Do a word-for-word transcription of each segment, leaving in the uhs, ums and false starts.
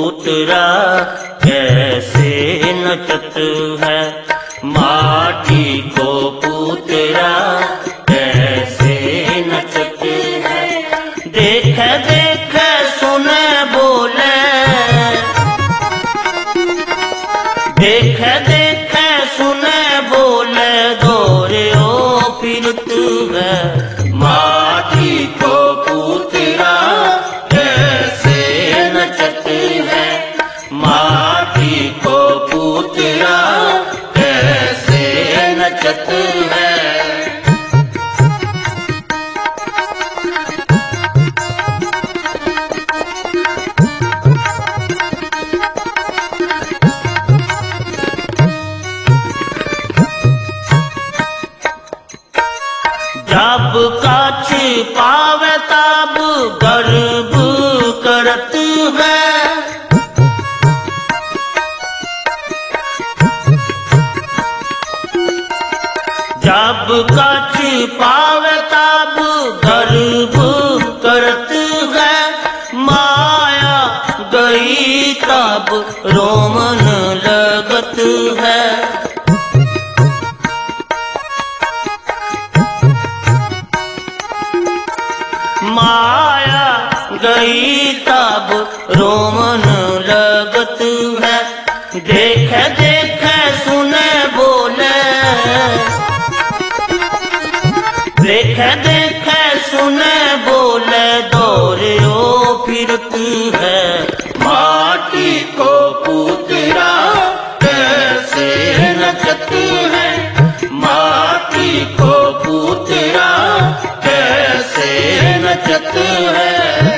पूतरा कैसे नचत है, माटी को पूतरा कैसे नचत है। देख देख सुने बोले, देख देख सुने बोले दौरे ओ फिरत है, माटी को पूतरा कैसे नचत है, माटी को पूतरा कैसे नचत है। जब काछ पावे तब गर्व करत है, जब काछ पावे तब गर्व करत है, माया गई तब रोमन लगत है। माया गई तब रोमन लगत है। देख देख सुने बोले, देख देख सुने बोले दौरे ओ फिरत है, माटी को पूतरा कैसे नचत है, माटी को पूतरा कैसे नचत है।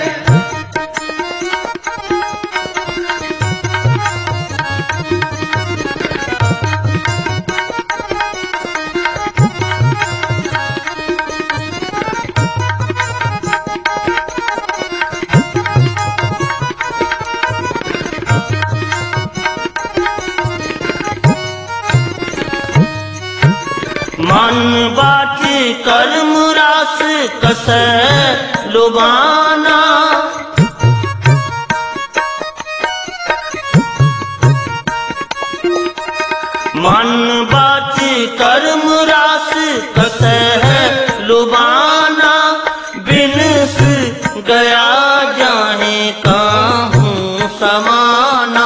मन बाट कर्म रास कसै लुभाना, मन बाट कर्म रास कसै लुभाना, बिनस गया जाने काहूँ समाना।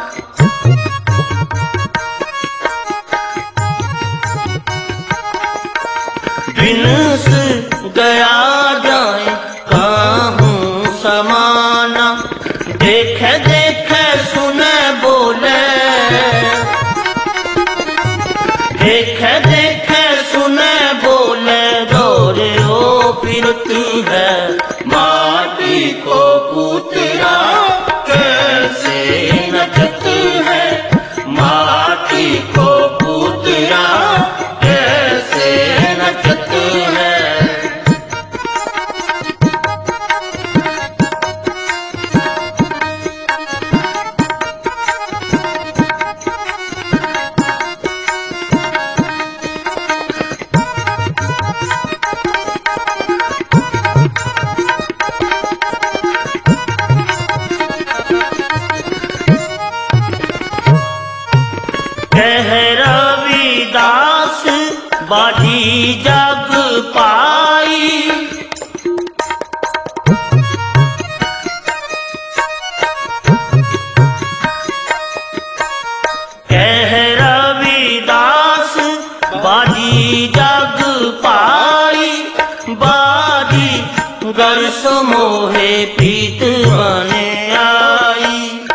बिनस गया जाए काहूँ समाना। देख देख सुने बोले, देख देख सुने बोले दौरे ओ फिरत है, माटी को पूतरा कैसे नचत है, माटी को पूतरा कैसे नचत है। कह रविदास बाधी जग पाई, कह रविदास बाधी जग पाई, बाधी गर समोहे प्रीत बने आई।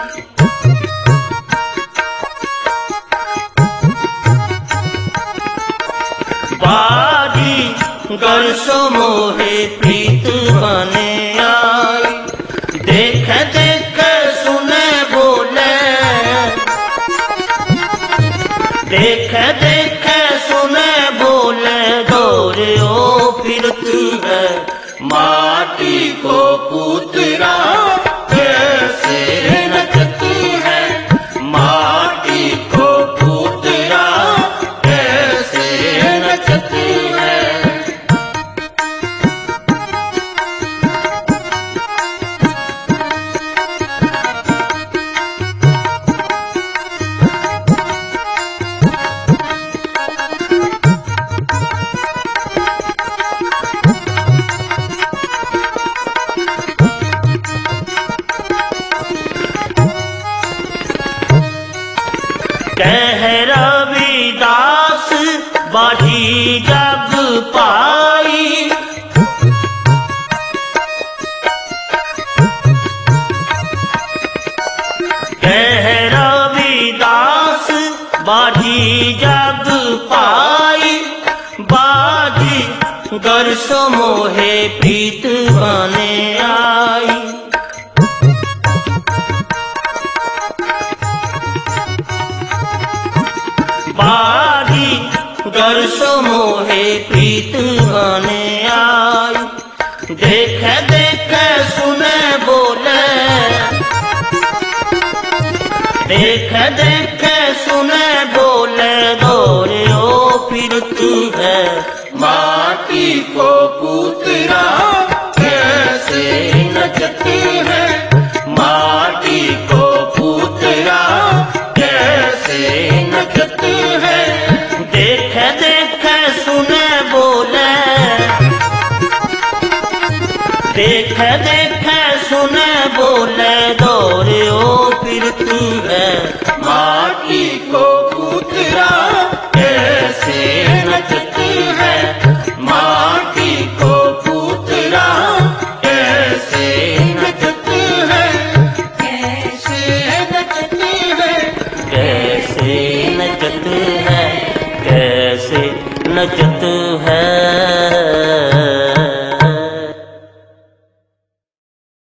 बाधी गर समोहे प्रीत बने आई। देख देख सुने बोले, देख देख सुने बोले दौरे ओ फिरत है, माटी को पूतरा कैसे नचत है, माटी को पूतरा कैसे नचत है। बाढ़ी जग पाई। कह रविदास बाढ़ी जग पाई, बाजी गर सो मोहे प्रीत बने आई। बागी गर सो मोहे प्रीत बने आई। देख देख सुने बोले, देख देख सुने बोले दौरे ओ फिरत है। माटी को पुतरा कैसे नचत है, माटी को पुतरा कैसे नचत है। देख देख सुने बोले, देख देख सुने बोले दौरे ओ फिरत है। माटी को पुतरा कैसे नचत है, माटी को पुतरा कैसे नचत है। कैसे नचत है, कैसे नचत है, कैसे नचत